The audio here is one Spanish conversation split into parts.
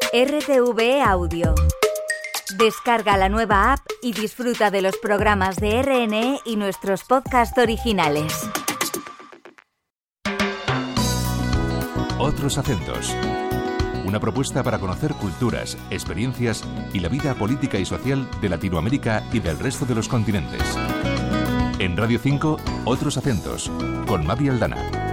RTV Audio. Descarga la nueva app y disfruta de los programas de RNE y nuestros podcasts originales. Otros acentos. Una propuesta para conocer culturas, experiencias y la vida política y social de Latinoamérica y del resto de los continentes. En Radio 5, Otros acentos, con Mavi Aldana.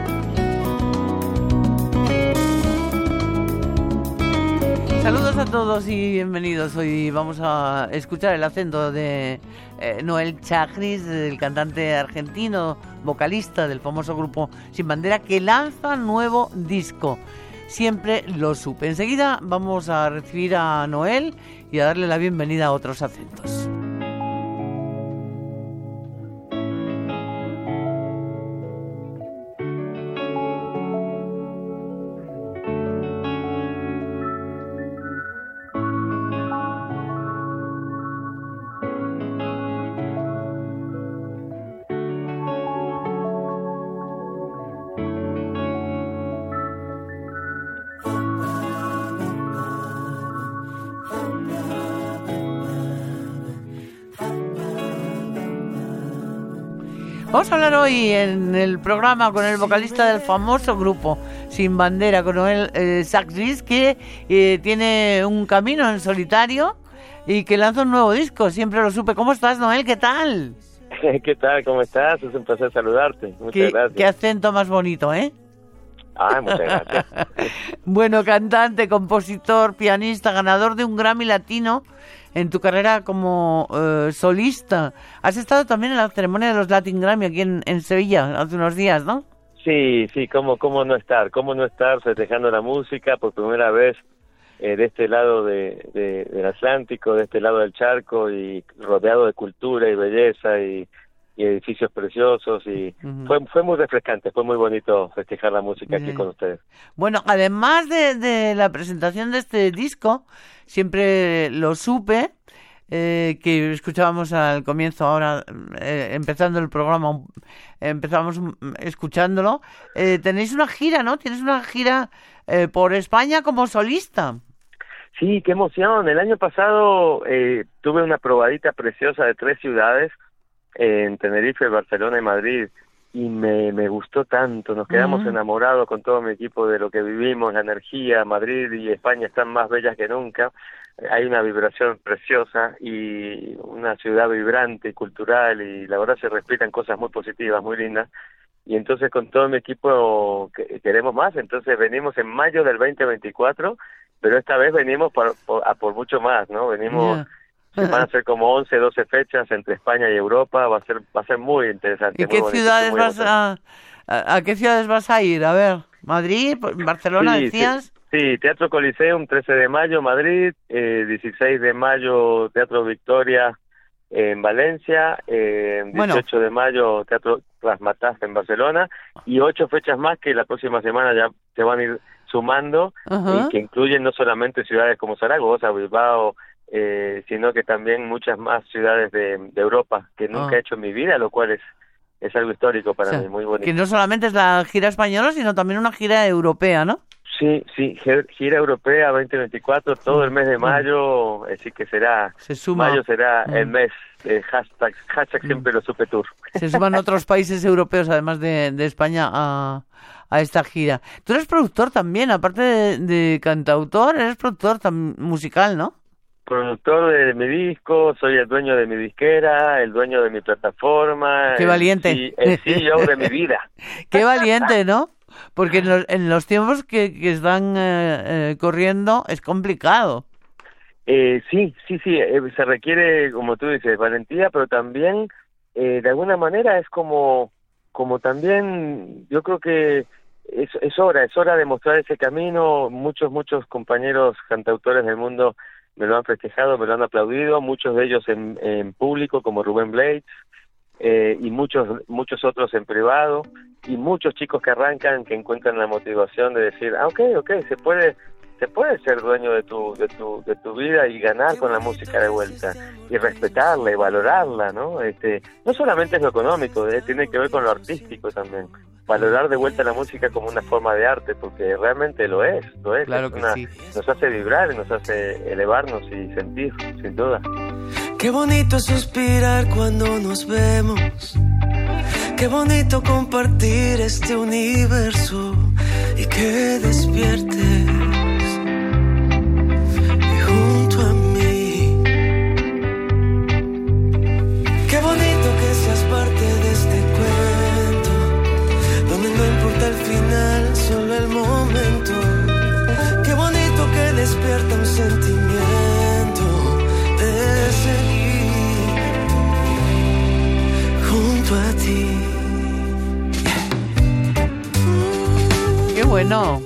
Saludos a todos y bienvenidos. Hoy vamos a escuchar el acento de Noel Chagris, el cantante argentino, vocalista del famoso grupo Sin Bandera, que lanza nuevo disco. Siempre lo supe. Enseguida vamos a recibir a Noel y a darle la bienvenida a Otros acentos. Vamos a hablar hoy en el programa con el vocalista del famoso grupo Sin Bandera, con Noel Chagris, que tiene un camino en solitario y que lanza un nuevo disco. Siempre lo supe. ¿Cómo estás, Noel? ¿Qué tal? ¿Qué tal? ¿Cómo estás? Es un placer saludarte. Muchas gracias. Qué acento más bonito, ¿eh? Muchas gracias. Bueno, cantante, compositor, pianista, ganador de un Grammy Latino en tu carrera como solista. Has estado también en la ceremonia de los Latin Grammy aquí en Sevilla hace unos días, ¿no? Sí, ¿cómo no estar? ¿Cómo no estar festejando la música por primera vez de este lado del Atlántico, de este lado del charco, y rodeado de cultura y belleza y edificios preciosos, y fue muy refrescante, fue muy bonito festejar la música aquí con ustedes. Bueno, además de la presentación de este disco, siempre lo supe, que escuchábamos al comienzo, ahora empezando el programa, empezamos escuchándolo, tenéis una gira, ¿no? Tienes una gira por España como solista. Sí, qué emoción. El año pasado tuve una probadita preciosa de 3 ciudades, en Tenerife, Barcelona y Madrid, y me gustó tanto. Nos quedamos enamorados con todo mi equipo de lo que vivimos, la energía. Madrid y España están más bellas que nunca. Hay una vibración preciosa y una ciudad vibrante y cultural, y la verdad se respiran cosas muy positivas, muy lindas. Y entonces con todo mi equipo queremos más. Entonces venimos en mayo del 2024, pero esta vez venimos por mucho más, ¿no? Venimos... Yeah. Van a ser como 11, 12 fechas entre España y Europa. Va a ser muy interesante. ¿Y qué ciudades a qué ciudades vas a ir? A ver, ¿Madrid? ¿Barcelona, decías? Sí, Teatro Coliseum, 13 de mayo, Madrid. 16 de mayo, Teatro Victoria en Valencia. 18 de mayo, Teatro Razzmatazz en Barcelona. Y 8 fechas más que la próxima semana ya se van a ir sumando, y que incluyen no solamente ciudades como Zaragoza, Bilbao, sino que también muchas más ciudades de Europa que nunca he hecho en mi vida, lo cual es algo histórico para mí, muy bonito. Que no solamente es la gira española, sino también una gira europea, ¿no? Sí, gira europea 2024, todo el mes de mayo, así que mayo será el mes de hashtag siempre lo supe tour. Se suman otros países europeos, además de España, a esta gira. Tú eres productor también, aparte de cantautor, eres productor musical, ¿no? Productor de mi disco, soy el dueño de mi disquera, el dueño de mi plataforma. ¡Qué valiente! El CEO de mi vida. ¡Qué valiente!, ¿no? Porque en los tiempos que están corriendo es complicado. Sí, se requiere, como tú dices, valentía, pero también, de alguna manera, es como también, yo creo que es hora de mostrar ese camino. Muchos compañeros cantautores del mundo me lo han festejado, me lo han aplaudido, muchos de ellos en público, como Rubén Blades, y muchos otros en privado, y muchos chicos que arrancan, que encuentran la motivación de decir, okay, se puede ser dueño de tu vida y ganar con la música de vuelta, y respetarla y valorarla, ¿no? No solamente es lo económico, tiene que ver con lo artístico también. valorar de vuelta la música como una forma de arte, porque realmente lo es. Claro que sí. Nos hace vibrar, nos hace elevarnos y sentir, sin duda. Qué bonito suspirar cuando nos vemos, qué bonito compartir este universo y que despiertes junto a mí. Qué bonito que seas parte de este cuento, donde no importa el final, solo el momento. Qué bonito que despierta un sentimiento de seguir junto a ti. ¡Qué bueno!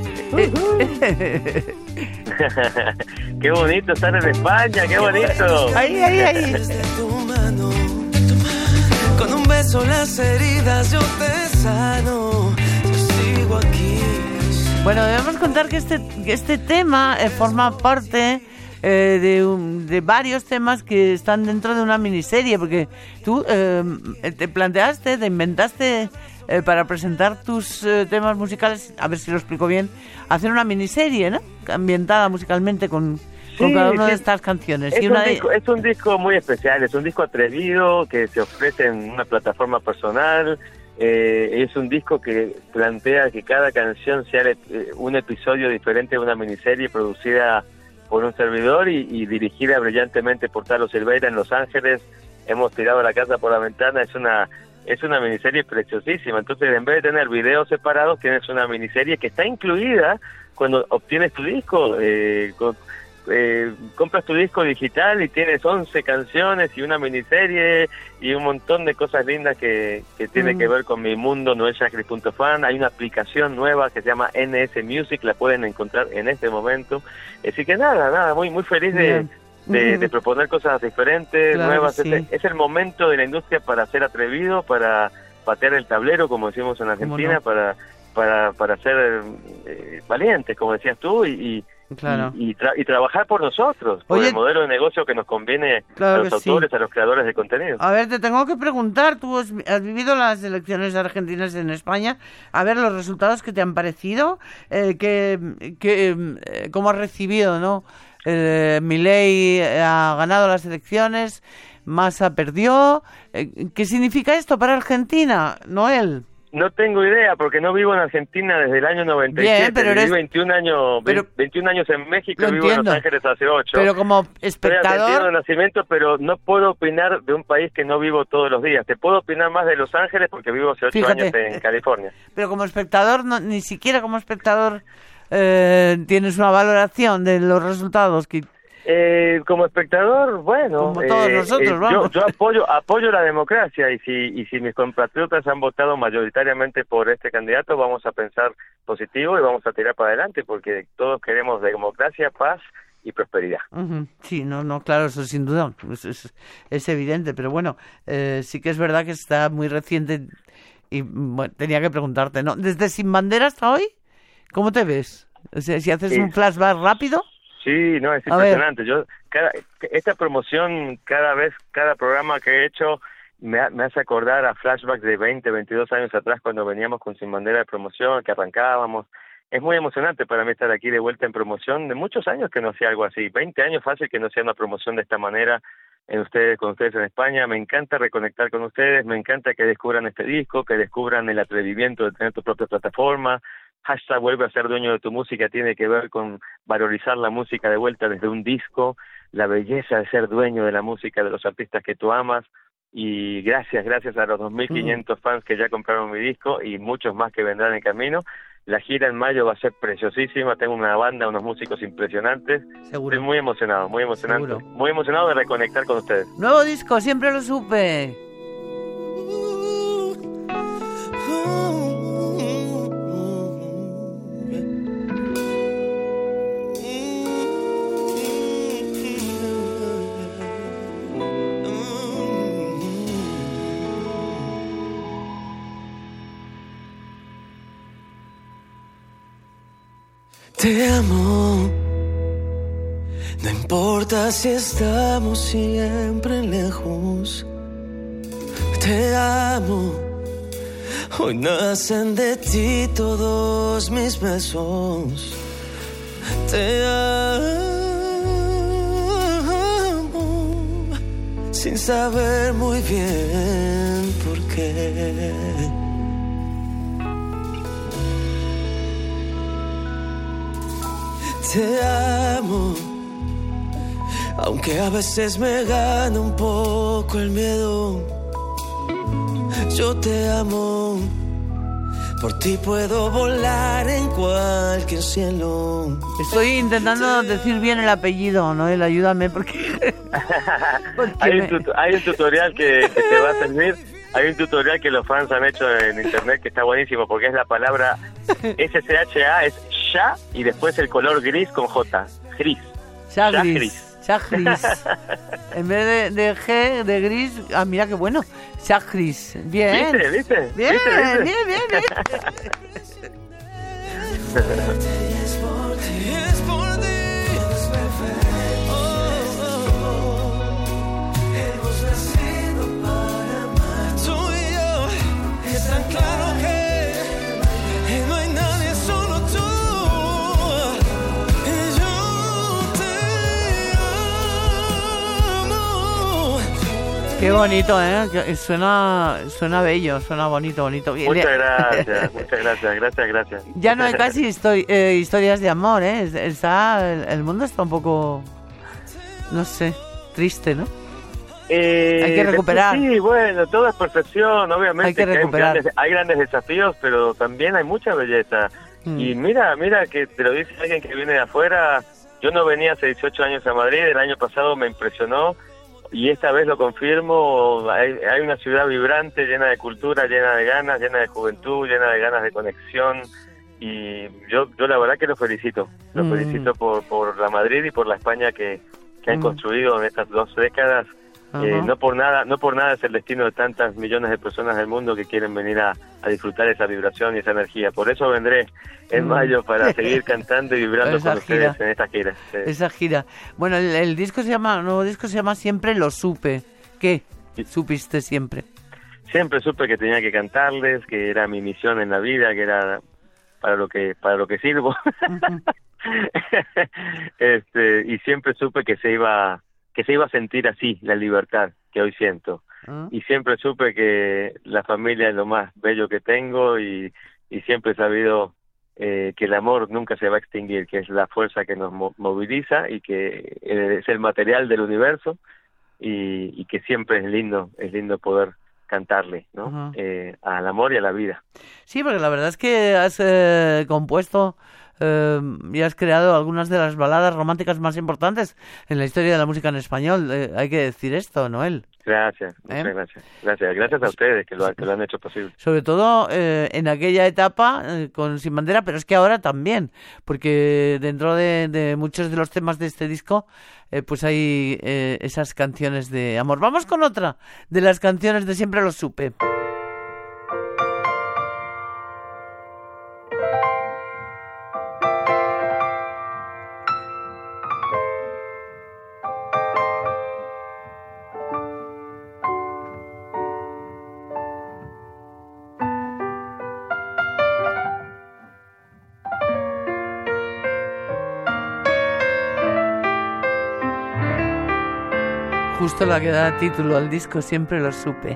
¡Qué bonito estar en España! ¡Qué bonito! ¡Ay! Desde tu mano, con un beso las heridas yo te sano. Yo sigo aquí. Bueno, debemos contar que este tema forma parte de varios temas que están dentro de una miniserie, porque tú te inventaste para presentar tus temas musicales, a ver si lo explico bien, hacer una miniserie, ¿no? Ambientada musicalmente con cada una de estas canciones. Es un disco muy especial, es un disco atrevido que se ofrece en una plataforma personal. Es un disco que plantea que cada canción sea un episodio diferente de una miniserie producida por un servidor y dirigida brillantemente por Talo Silveira en Los Ángeles. Hemos tirado la casa por la ventana. Es una miniserie preciosísima. Entonces, en vez de tener videos separados, tienes una miniserie que está incluida cuando obtienes tu disco. Compras tu disco digital y tienes 11 canciones y una miniserie y un montón de cosas lindas que tiene que ver con mi mundo, noelchagris.fan. Hay una aplicación nueva que se llama NS Music, la pueden encontrar en este momento. Así que nada, muy feliz de proponer cosas diferentes, claro, nuevas. Sí. Es el momento de la industria para ser atrevido, para patear el tablero, como decimos en Argentina, para ser valientes, como decías tú, y trabajar por nosotros, por el modelo de negocio que nos conviene a los autores, a los creadores de contenido. A ver, te tengo que preguntar, tú has vivido las elecciones argentinas en España, a ver los resultados que te han parecido, cómo has recibido, ¿no? Milei ha ganado las elecciones, Massa perdió. ¿Qué significa esto para Argentina, Noel? No tengo idea, porque no vivo en Argentina desde el año 97. Bien, pero viví 21 años en México y vivo en Los Ángeles hace 8. Pero como espectador... Soy argentino de nacimiento, pero no puedo opinar de un país que no vivo todos los días. Te puedo opinar más de Los Ángeles porque vivo hace 8 años en California. Pero como espectador, ni siquiera como espectador tienes una valoración de los resultados que... Como espectador, bueno, como todos nosotros, vamos. Yo apoyo la democracia y si mis compatriotas han votado mayoritariamente por este candidato, vamos a pensar positivo y vamos a tirar para adelante porque todos queremos democracia, paz y prosperidad. Uh-huh. Sí, claro, eso sin duda es evidente, pero bueno, sí que es verdad que está muy reciente y bueno, tenía que preguntarte, ¿no? Desde Sin Bandera hasta hoy, ¿cómo te ves? O sea, si haces un flashback rápido. Sí, no, es impresionante. Esta promoción, cada programa que he hecho me hace acordar a flashbacks de 20, 22 años atrás cuando veníamos con Sin Bandera de promoción, que arrancábamos. Es muy emocionante para mí estar aquí de vuelta en promoción. De muchos años que no hacía algo así, 20 años fácil que no hacía una promoción de esta manera con ustedes en España. Me encanta reconectar con ustedes, me encanta que descubran este disco, que descubran el atrevimiento de tener tu propia plataforma. # vuelve a ser dueño de tu música, tiene que ver con valorizar la música de vuelta desde un disco, la belleza de ser dueño de la música de los artistas que tú amas, y gracias a los 2.500 fans que ya compraron mi disco y muchos más que vendrán en camino. La gira en mayo va a ser preciosísima, tengo una banda, unos músicos impresionantes. Seguro. Estoy muy emocionado, Seguro. Muy emocionado de reconectar con ustedes. Nuevo disco, siempre lo supe. Te amo, no importa si estamos siempre lejos. Te amo, Hoy nacen de ti todos mis besos. Te amo sin saber muy bien por qué. Te amo, aunque a veces me gana un poco el miedo. Yo te amo, por ti puedo volar en cualquier cielo. Estoy intentando decir bien el apellido, Noel, ayúdame porque hay un tutorial que te va a servir. Hay un tutorial que los fans han hecho en internet que está buenísimo, porque es la palabra SCHA, es ya, y después el color gris con J, gris. Ya gris. En vez de G, de gris, mira qué bueno. Ya gris. Bien. ¿Viste? Bien. Qué bonito, ¿eh? Suena bello, suena bonito. Bien. Muchas gracias. Ya no hay casi historias de amor, ¿eh? El mundo está un poco, no sé, triste, ¿no? Hay que recuperar. Sí, bueno, todo es perfección, obviamente. Hay que recuperar. Hay grandes desafíos, pero también hay mucha belleza. Y mira que te lo dice alguien que viene de afuera. Yo no venía hace 18 años a Madrid, el año pasado me impresionó. Y esta vez lo confirmo, hay una ciudad vibrante, llena de cultura, llena de ganas, llena de juventud, llena de ganas de conexión. Y yo la verdad que lo felicito. Lo felicito por la Madrid y por la España que han construido en estas 2 décadas. No por nada es el destino de tantas millones de personas del mundo que quieren venir a disfrutar esa vibración y esa energía. Por eso vendré en mayo para seguir cantando y vibrando con ustedes en esta gira. Sí. Esa gira. Bueno, el nuevo disco se llama Siempre lo supe. ¿Qué? ¿Supiste siempre? Siempre supe que tenía que cantarles, que era mi misión en la vida, que era para lo que sirvo. Y siempre supe que se iba a sentir así la libertad que hoy siento. Y siempre supe que la familia es lo más bello que tengo y siempre he sabido que el amor nunca se va a extinguir, que es la fuerza que nos moviliza y que es el material del universo y que siempre es lindo poder cantarle, ¿no? Al amor y a la vida. Sí, porque la verdad es que has compuesto y has creado algunas de las baladas románticas más importantes en la historia de la música en español. Hay que decir esto, Noel. Gracias, muchas gracias. Gracias a ustedes que lo han hecho posible. Sobre todo en aquella etapa con Sin Bandera, pero es que ahora también, porque dentro de muchos de los temas de este disco pues hay esas canciones de amor. Vamos con otra de las canciones de Siempre lo supe. Justo la que da título al disco, Siempre lo supe.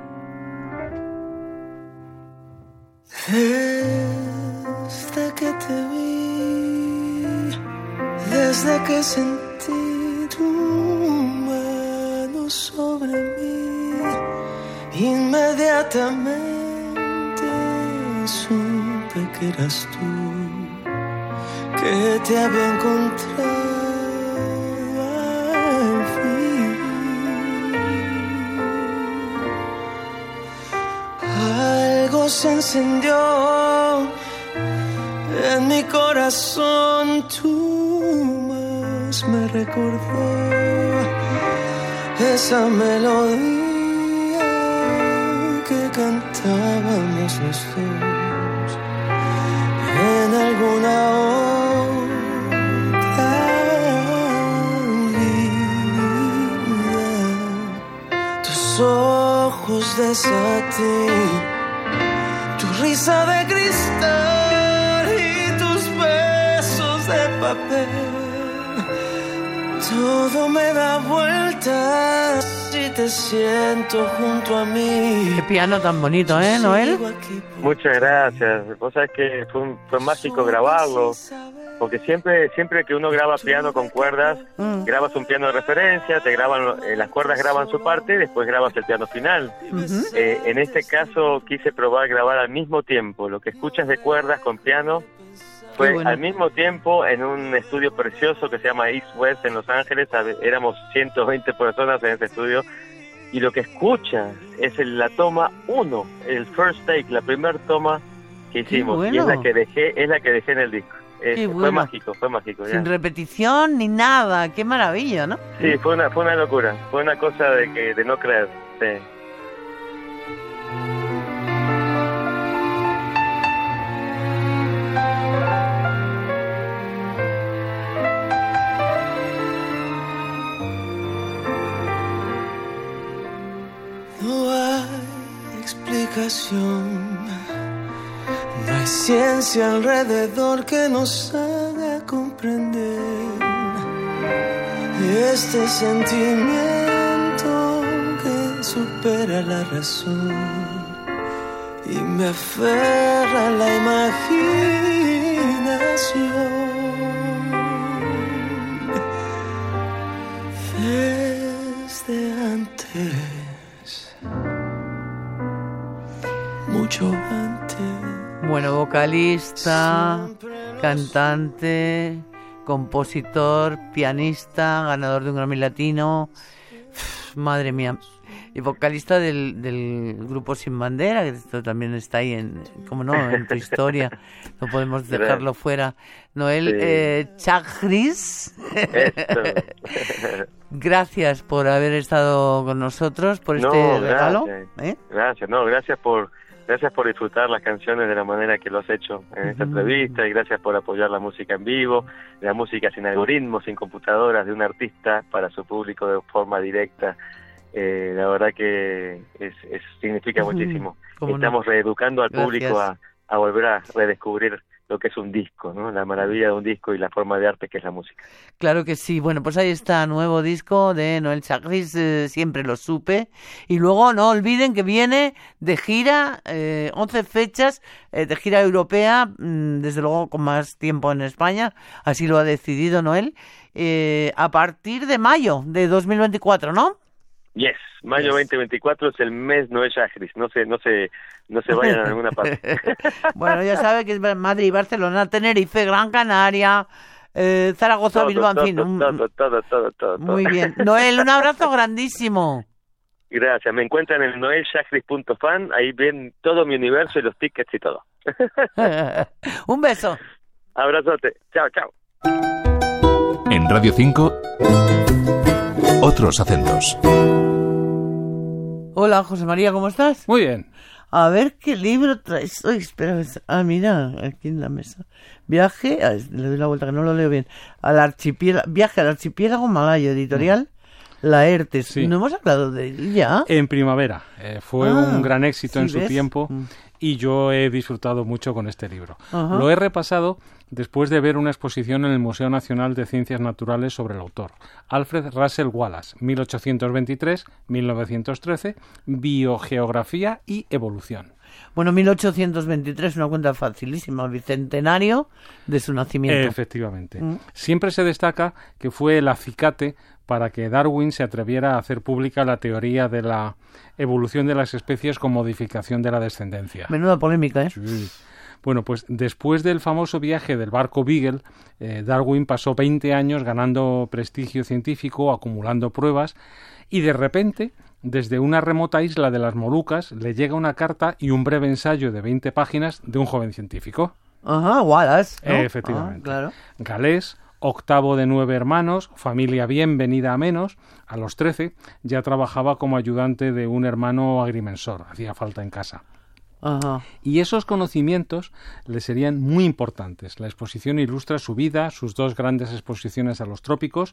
Desde que te vi, desde que sentí tu mano sobre mí, inmediatamente supe que eras tú, que te había encontrado. Se encendió en mi corazón, tú más me recordó esa melodía que cantábamos los dos en alguna otra vida. Tus ojos de satín, tu sonrisa de cristal y tus besos de papel. Todo me da vueltas si te siento junto a mí. Qué piano tan bonito, ¿eh, Noel? Muchas gracias. Vos sabés que fue mágico grabarlo, porque siempre que uno graba piano con cuerdas, grabas un piano de referencia, te graban las cuerdas graban su parte y después grabas el piano final. En este caso quise probar grabar al mismo tiempo lo que escuchas de cuerdas con piano. Fue bueno. Al mismo tiempo en un estudio precioso que se llama East West en Los Ángeles. Éramos 120 personas en ese estudio y lo que escuchas es la toma 1, el first take, la primera toma que hicimos. Bueno. Y es la que dejé en el disco. Fue mágico. Sin repetición ni nada, qué maravilla, ¿no? Sí, fue una locura, fue una cosa de no creer. Sí. No hay ciencia alrededor que nos haga comprender este sentimiento que supera la razón y me aferra a la imaginación. Desde antes, mucho antes. Bueno, vocalista, cantante, compositor, pianista, ganador de un Grammy Latino. Madre mía. Y vocalista del grupo Sin Bandera, que esto también está ahí en tu historia. No podemos dejarlo fuera. Noel Chagris. Gracias por haber estado con nosotros, por este regalo. Gracias por disfrutar las canciones de la manera que lo has hecho en esta entrevista y gracias por apoyar la música en vivo, la música sin algoritmos, sin computadoras, de un artista para su público de forma directa. La verdad que significa muchísimo. Estamos reeducando al público a volver a redescubrir lo que es un disco, ¿no? La maravilla de un disco y la forma de arte que es la música. Claro que sí. Bueno, pues ahí está, nuevo disco de Noel Chagris, siempre lo supe. Y luego no olviden que viene de gira, 11 fechas de gira europea, desde luego con más tiempo en España, así lo ha decidido Noel, a partir de mayo de 2024, ¿no? Yes, mayo 2024 es el mes Noel Chagris, no se vayan a ninguna parte. Bueno, ya sabe que es Madrid, Barcelona, Tenerife, Gran Canaria, Zaragoza, Bilbao, en fin. Todo. Muy bien. Noel, un abrazo grandísimo. Gracias, me encuentran en noelchagris.fan, ahí ven todo mi universo y los tickets y todo. Un beso. Abrazote, chao. En Radio 5, otros acentos. Hola, José María, ¿cómo estás? Muy bien. A ver qué libro traes hoy. Espera, mira, aquí en la mesa. Viaje, le doy la vuelta que no lo leo bien. Viaje al archipiélago malayo, editorial Laertes. Sí. ¿No hemos hablado de él ya? En primavera. Fue un gran éxito en su tiempo y yo he disfrutado mucho con este libro. Ajá. Lo he repasado después de ver una exposición en el Museo Nacional de Ciencias Naturales sobre el autor, Alfred Russel Wallace, 1823-1913, Biogeografía y Evolución. Bueno, 1823, una cuenta facilísima, bicentenario de su nacimiento. Efectivamente. Siempre se destaca que fue el acicate para que Darwin se atreviera a hacer pública la teoría de la evolución de las especies con modificación de la descendencia. Menuda polémica, ¿eh? Sí. Bueno, pues después del famoso viaje del barco Beagle, Darwin pasó 20 años ganando prestigio científico, acumulando pruebas, y de repente, desde una remota isla de las Molucas, le llega una carta y un breve ensayo de 20 páginas de un joven científico. Ajá, Wallace, ¿no? Efectivamente. Claro. Galés, octavo de 9 hermanos, familia bien venida a menos. A los 13 ya trabajaba como ayudante de un hermano agrimensor, hacía falta en casa. Ajá. Y esos conocimientos le serían muy importantes. La exposición ilustra su vida, sus 2 grandes exposiciones a los trópicos,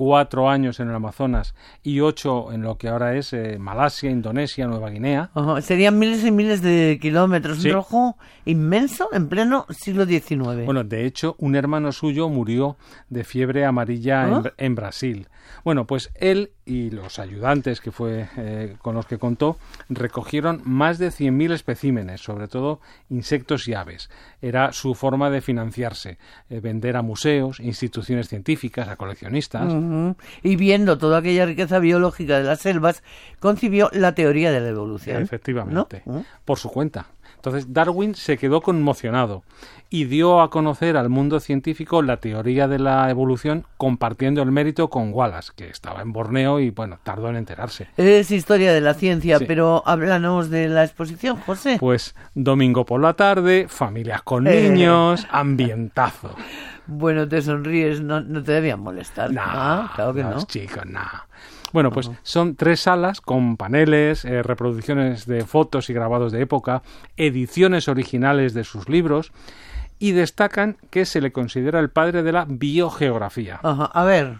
4 años en el Amazonas y 8 en lo que ahora es Malasia, Indonesia, Nueva Guinea. Ajá. Serían miles y miles de kilómetros. Sí. Un trabajo inmenso en pleno siglo XIX. Bueno, de hecho, un hermano suyo murió de fiebre amarilla en Brasil. Bueno, pues él y los ayudantes que fue con los que contó recogieron más de 100.000 especímenes, sobre todo insectos y aves. Era su forma de financiarse, vender a museos, instituciones científicas, a coleccionistas. Uh-huh. Y viendo toda aquella riqueza biológica de las selvas, concibió la teoría de la evolución. Efectivamente, ¿no? por su cuenta. Entonces Darwin se quedó conmocionado y dio a conocer al mundo científico la teoría de la evolución, compartiendo el mérito con Wallace, que estaba en Borneo y, bueno, tardó en enterarse. Es historia de la ciencia, Sí. Pero háblanos de la exposición, José. Pues domingo por la tarde, familias con niños, ambientazo. Bueno, te sonríes, no te debían molestar. Claro que no. Los chicos, no. Bueno, pues son 3 salas con paneles, reproducciones de fotos y grabados de época, ediciones originales de sus libros, y destacan que se le considera el padre de la biogeografía. Ajá. A ver.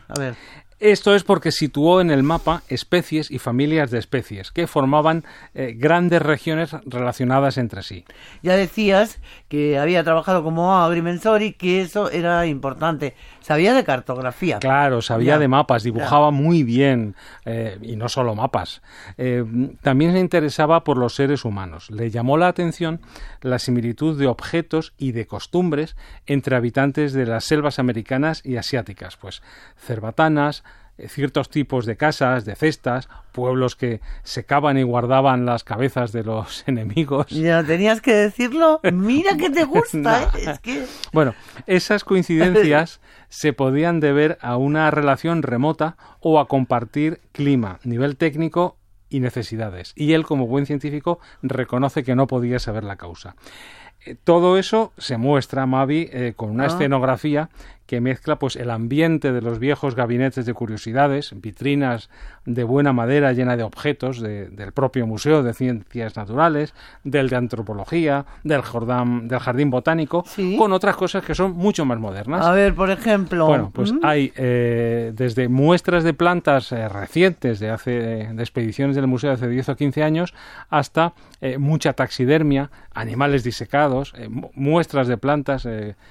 Esto es porque situó en el mapa especies y familias de especies que formaban grandes regiones relacionadas entre sí. Ya decías que había trabajado como agrimensor y que eso era importante. Sabía de cartografía. Claro, sabía de mapas, dibujaba muy bien, y no solo mapas. También se interesaba por los seres humanos. Le llamó la atención la similitud de objetos y de costumbres entre habitantes de las selvas americanas y asiáticas, pues cerbatanas, ciertos tipos de casas, de cestas, pueblos que secaban y guardaban las cabezas de los enemigos. Ya tenías que decirlo. Mira que te gusta, No. Es que... Bueno, esas coincidencias se podían deber a una relación remota o a compartir clima, nivel técnico y necesidades. Y él, como buen científico, reconoce que no podía saber la causa. Todo eso se muestra, Mavi, con una escenografía que mezcla pues el ambiente de los viejos gabinetes de curiosidades, vitrinas de buena madera llena de objetos del propio Museo de Ciencias Naturales, del de Antropología, del Jardín Botánico, ¿Sí? con otras cosas que son mucho más modernas. A ver, por ejemplo... Bueno, pues hay desde muestras de plantas recientes de expediciones del museo de hace 10 o 15 años hasta mucha taxidermia, animales disecados, muestras de plantas,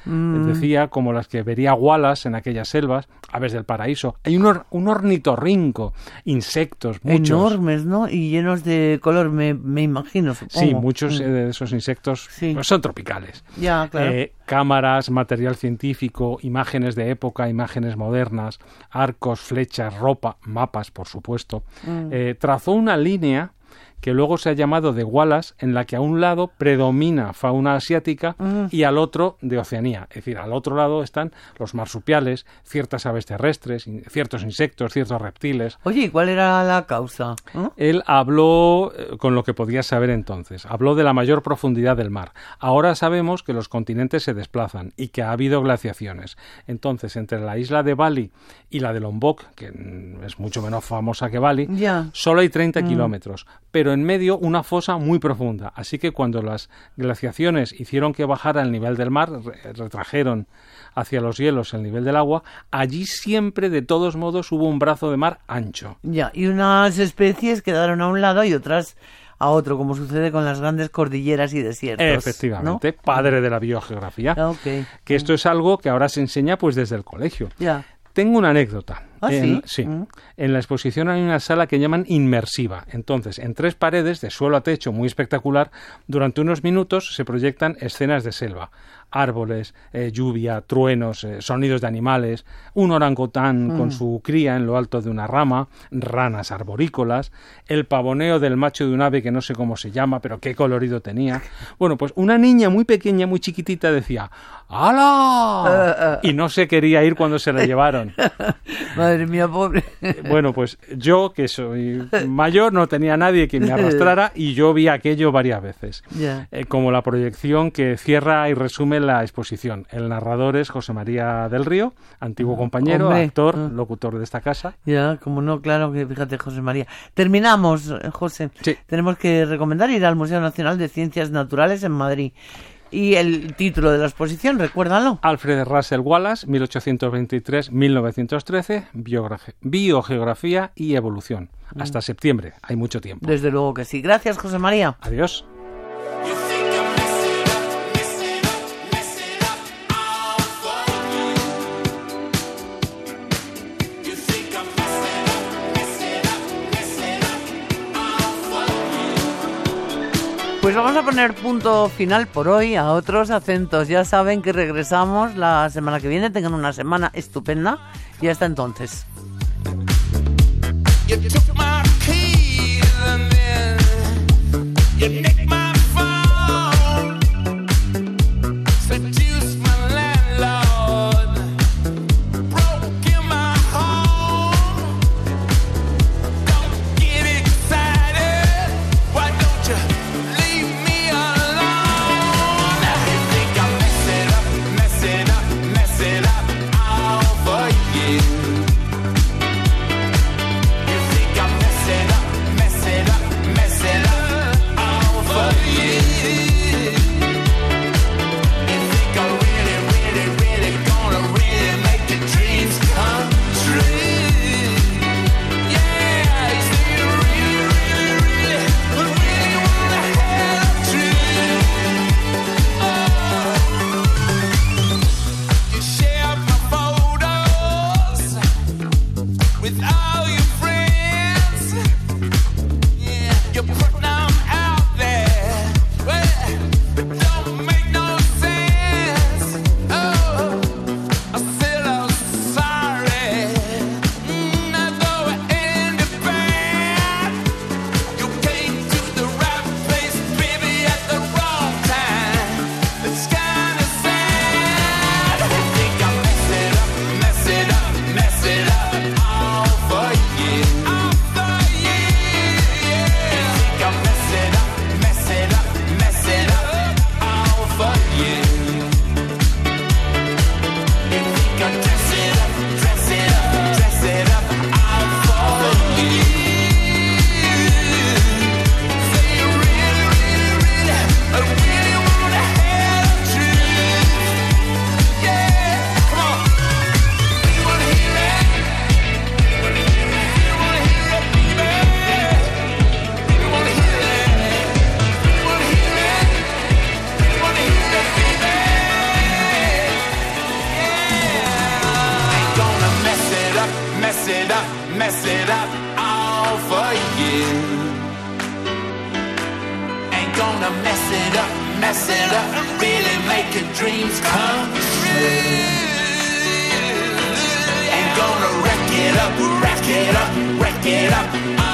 decía, como las que vería Wallace en aquellas selvas, aves del paraíso. Hay un ornitorrinco, insectos, muchos. Enormes, ¿no? Y llenos de color, me imagino, supongo. Sí, muchos de esos insectos pues son tropicales. Ya, claro. Cámaras, material científico, imágenes de época, imágenes modernas, arcos, flechas, ropa, mapas, por supuesto. Trazó una línea que luego se ha llamado de Wallace, en la que a un lado predomina fauna asiática y al otro de Oceanía. Es decir, al otro lado están los marsupiales, ciertas aves terrestres, ciertos insectos, ciertos reptiles. Oye, ¿y cuál era la causa? Él habló con lo que podía saber entonces. Habló de la mayor profundidad del mar. Ahora sabemos que los continentes se desplazan y que ha habido glaciaciones. Entonces, entre la isla de Bali y la de Lombok, que es mucho menos famosa que Bali, solo hay 30 kilómetros. Pero en medio una fosa muy profunda, así que cuando las glaciaciones hicieron que bajara el nivel del mar, retrajeron hacia los hielos el nivel del agua, allí siempre de todos modos hubo un brazo de mar ancho. Ya, y unas especies quedaron a un lado y otras a otro, como sucede con las grandes cordilleras y desiertos. Efectivamente, ¿no? Padre de la biogeografía. Que esto es algo que ahora se enseña pues desde el colegio. Ya. Tengo una anécdota. ¿Sí? Sí. En la exposición hay una sala que llaman inmersiva. Entonces, en 3 paredes, de suelo a techo, muy espectacular, durante unos minutos se proyectan escenas de selva. Árboles, lluvia, truenos, sonidos de animales, un orangután con su cría en lo alto de una rama, ranas arborícolas, el pavoneo del macho de un ave que no sé cómo se llama, pero qué colorido tenía. Bueno, pues una niña muy pequeña, muy chiquitita, decía ¡hala! Y no se quería ir cuando se la llevaron. Madre mía, pobre. Bueno, pues yo, que soy mayor, no tenía nadie que me arrastrara y yo vi aquello varias veces. Yeah. Como la proyección que cierra y resume en la exposición. El narrador es José María del Río, antiguo compañero, actor, locutor de esta casa. Ya, como no, claro que fíjate, José María. Terminamos, José. Sí. Tenemos que recomendar ir al Museo Nacional de Ciencias Naturales en Madrid. Y el título de la exposición, recuérdalo. Alfred Russel Wallace, 1823-1913, Biogeografía y Evolución. Hasta septiembre, hay mucho tiempo. Desde luego que sí. Gracias, José María. Adiós. Pues vamos a poner punto final por hoy a Otros Acentos. Ya saben que regresamos la semana que viene. Tengan una semana estupenda y hasta entonces. Mess it up all for you. Ain't gonna mess it up, and really make your dreams come true. Ain't gonna wreck it up, wreck it up, wreck it up.